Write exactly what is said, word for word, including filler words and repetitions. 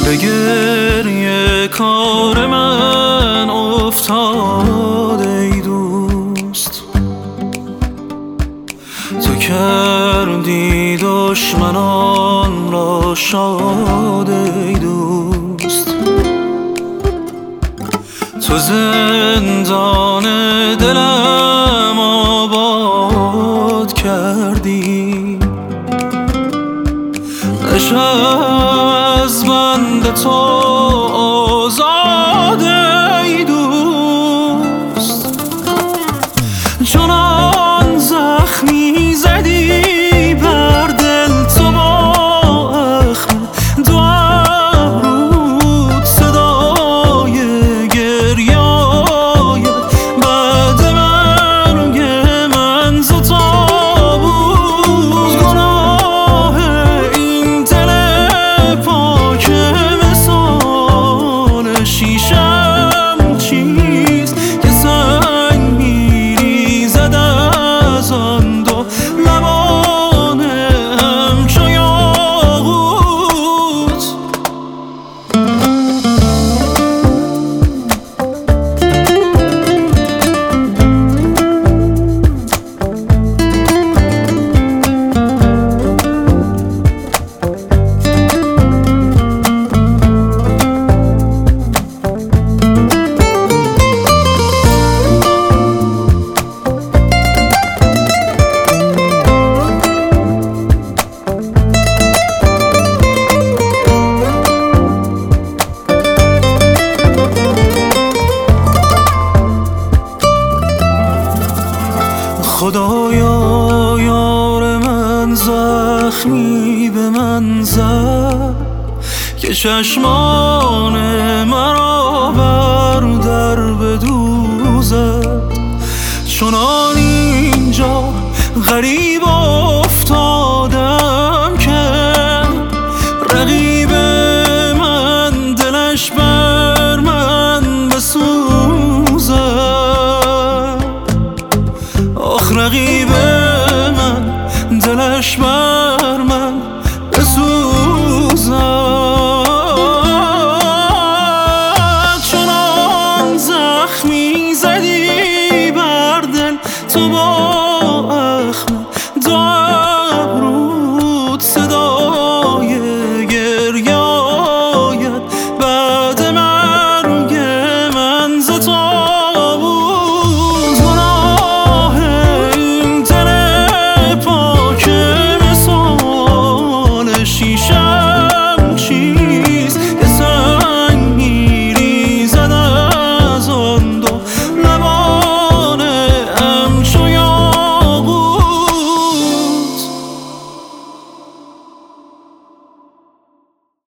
به گریه کار من افتاد ای دوست، تو کردی دشمنان را شاد ای دوست. تو زندان دلم آباد کردی، نشم از بند تو آزاد ای دوست. چنان زخمی زدی بر دل تو با اخم دو ابرود، صدای گریه آید بعد مرگ من ز تابوت. گناه این دل پاک مثال شیشم چیست که سنگ میریزد از آن دو لبان همچو یاقوت. خدایا یار من زخمی به من زد که چشمان مرا بر در بدوزد. چنان اینجا غریب افتادم که رقیب